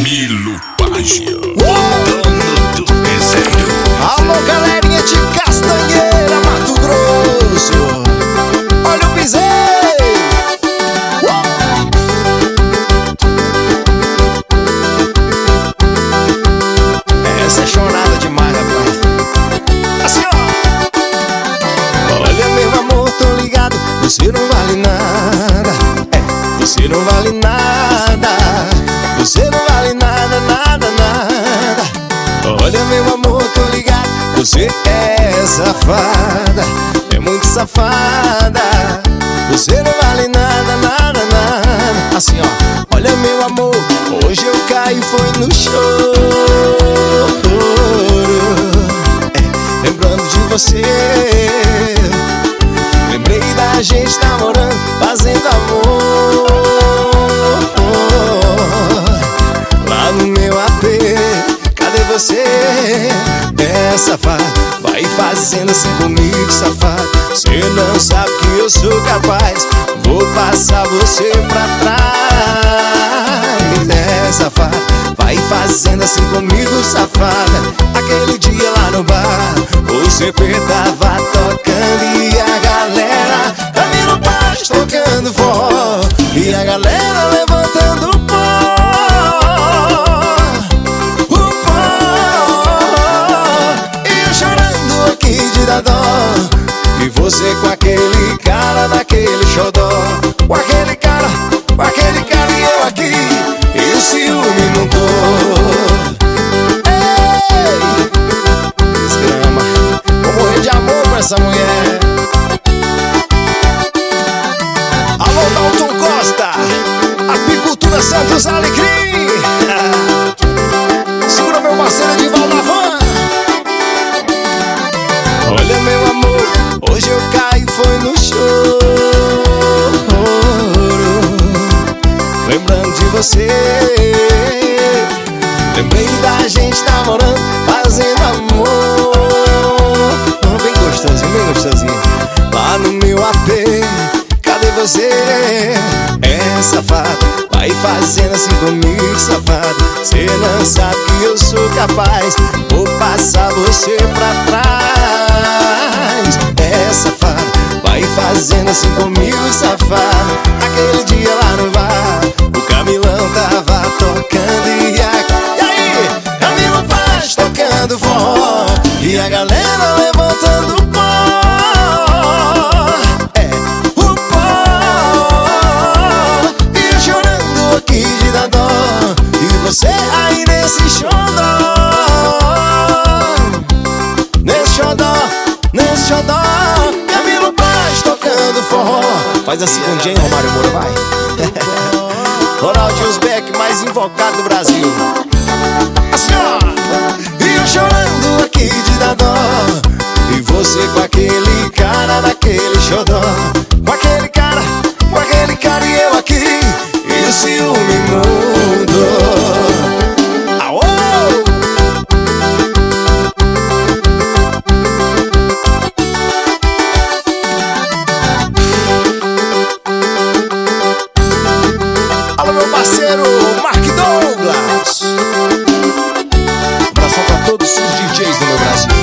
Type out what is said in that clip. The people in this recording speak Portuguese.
Camilo Págio, o dono do desenho. Alô, galerinha de Castanheira, Mato Grosso. Olha o piseiro. Essa é chorada demais, rapaz. Assim, ó. Olha, meu amor, tô ligado, você não vale nada. Você não vale nada. Você não vale nada, nada, nada. Olha, meu amor, tô ligado, você é safada, é muito safada. Você não vale nada, nada, nada. Assim, ó. Olha, meu amor, hoje eu caí, foi no choro. Lembrando de você, lembrei da gente namorando, fazendo amor lá no meu AP. Cadê você? É safado, vai fazendo assim comigo, safado. Cê não sabe que eu sou capaz, vou passar você pra trás. É safado, vai fazendo assim comigo, safada. Aquele dia lá no bar, o CP tava tocando e a galera Camilo Págio tocando forró, e a galera levantando o pó. E eu chorando aqui de dar dó, e você com aquele cara naquele xodó. Com aquele cara e eu aqui, e o ciúme não tô. Essa mulher. Alô, Dalton Costa, Apicultura Santos Alecrim. Segura meu parceiro de Valdavan. Olha, meu amor, hoje eu caí, foi no choro, lembrando de você, lembrei da gente namorando, fazendo amor. Bem gostosinho, lá no meu AP. Cadê você? É safado, vai fazendo assim comigo, safado. Cê não sabe que eu sou capaz, vou passar você pra trás. É safado, vai fazendo assim comigo, safado. Aquele dia lá no bar, o Camilão tava tocando e aí, Camilo Págio tocando forró, e a galera levantando o pó. Você aí nesse xodó, nesse xodó, Camilo Págio tocando forró. Faz a segundinha, Romário Moura, vai. Ronaldinho Uzbek, mais invocado do Brasil. Assim, ó. E eu chorando aqui de dar dó, e você com aquele cara naquele xodó. Com aquele cara e eu aqui, e o ciúme mudou. Alô, meu parceiro Mark Douglas. Um abração pra todos os DJs do meu Brasil.